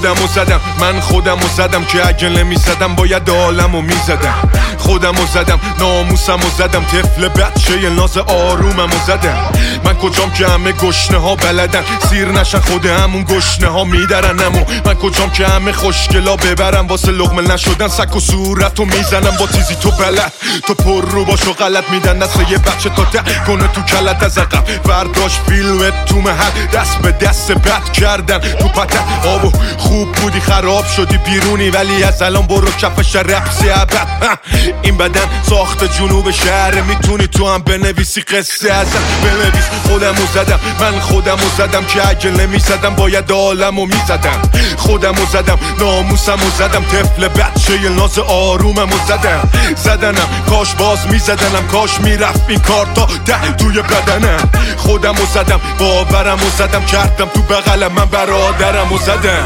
خودمو زدم، من خودمو زدم که اگه نمیزدم باید عالمو میزدم. خودمو زدم، ناموسمو زدم، طفل بچه ناز آروممو زدم. من کجام که همه گشنه ها بلدن سیر نشن خود همون گشنه ها میدرنمو. من کجام که همه خوشگلا ببرم واسه لقمه نشدن سک و صورتو میزنم با تیزی تو بلد. تو پر رو باش و غلط میدن دست یه بچه تا ده کنه تو کلت از عقب. برداشت فیلمت تو محل دست به دست بد کردن تو پتن. آبو خوب بودی خراب شدی بیرونی ولی از الان برو کفش رپسی ابد. این بدن ساخت جنوب شهر میتونی تو هم بنویسی قصه ازم بنویس. خودمو زدم، من خودمو زدم که اگه نمیزدم باید عالمو میزدم. خودمو زدم، ناموسمو زدم، طفل بچه ناز آروممو زدم. زدنم کاش باز میزدنم، کاش میرفت این کار تا ده توی بدنم. خودمو زدم، باورمو زدم، کردم تو بغلم من برادرمو زدم.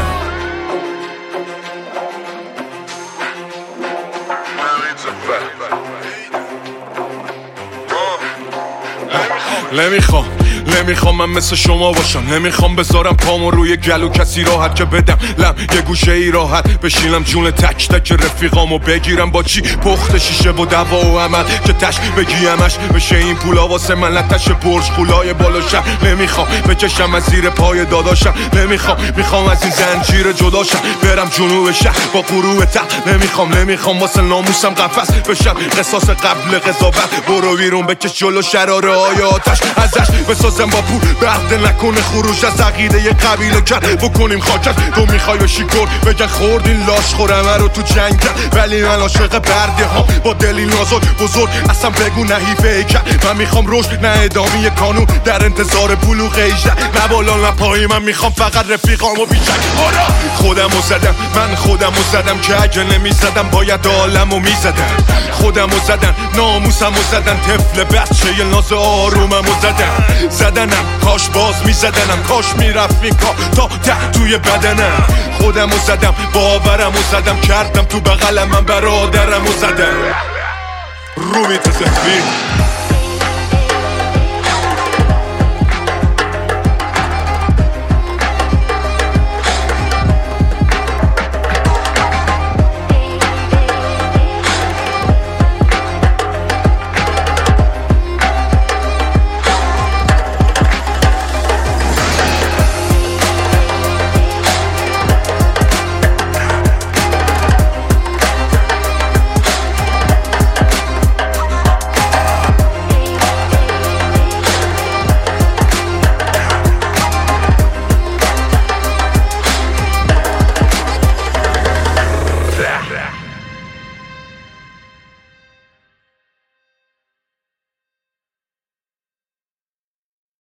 نمیخوام من مثل شما باشم. نمیخوام بذارم پامو روی گلو کسی راحت که بدم لم یه گوشه ای راحت بشینم جون تک تک رفیقامو بگیرم با چی پخت شیشه و دوا و عمل که تش بگیمش بشه این پولا واسه من لتش برج پولای بالاشم. نمیخوام بکشم از زیر پای داداشم. میخوام از این زنجیر جداشم برم جنوب شهر با غروب تق. نمیخوام واسه ناموسم قفس بشم قصاص قبل قضاوت. برو بیرون بکش جلو شراره های آتش ازش بسازم با پول بهده نکنه خروج از عقیده یه قبیله کرد بکنیم خاکش. تو میخوای بشی گرد بگن خوردین لاش خورمه رو تو جنگ کرد ولی من عاشق برده ها با دلی نازک بزرگ اصلا بگو نحیفه کرد. من میخوام رشد نه ادامه قانون در انتظار بلوغ 18 نه بالا نه پایی. من میخوام فقط رفیقامو بیشک. خودمو زدم، من خودمو زدم که اگه نمیزدم باید عالمو میزدم. خودمو زدم، ناموسمو زدم، طفل بچه ناز آروممو زدنم کاش باز میزدنم، کاش میرفت این کار تا ده توی بدنم. خودمو زدم، باورمو زدم، کردم تو بغلم من برادرمو زدم. رومی تو زفیر